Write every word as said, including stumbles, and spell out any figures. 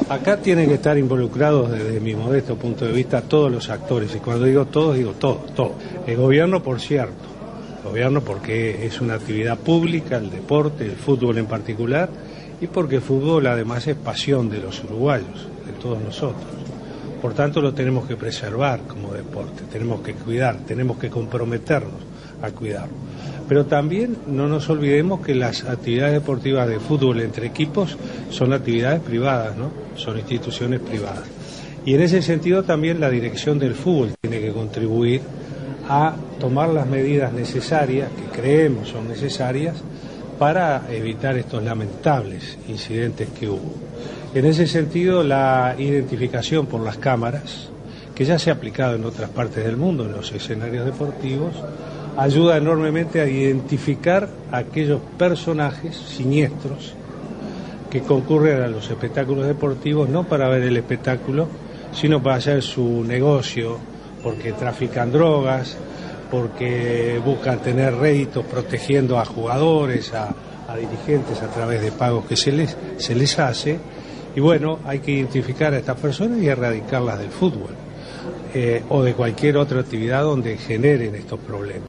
Acá tienen que estar involucrados desde mi modesto punto de vista todos los actores, y cuando digo todos, digo todos, todos. El gobierno, por cierto, el gobierno porque es una actividad pública, el deporte, el fútbol en particular, y porque el fútbol además es pasión de los uruguayos, de todos nosotros. Por tanto lo tenemos que preservar como deporte, tenemos que cuidar, tenemos que comprometernos a cuidarlo. Pero también no nos olvidemos que las actividades deportivas de fútbol entre equipos son actividades privadas, ¿no? Son instituciones privadas. Y en ese sentido también la dirección del fútbol tiene que contribuir a tomar las medidas necesarias, que creemos son necesarias, para evitar estos lamentables incidentes que hubo. En ese sentido, la identificación por las cámaras, que ya se ha aplicado en otras partes del mundo, en los escenarios deportivos, ayuda enormemente a identificar a aquellos personajes siniestros que concurren a los espectáculos deportivos, no para ver el espectáculo, sino para hacer su negocio, porque trafican drogas, porque buscan tener réditos protegiendo a jugadores, a, a dirigentes a través de pagos que se les, se les hace. Y bueno, hay que identificar a estas personas y erradicarlas del fútbol eh, o de cualquier otra actividad donde generen estos problemas.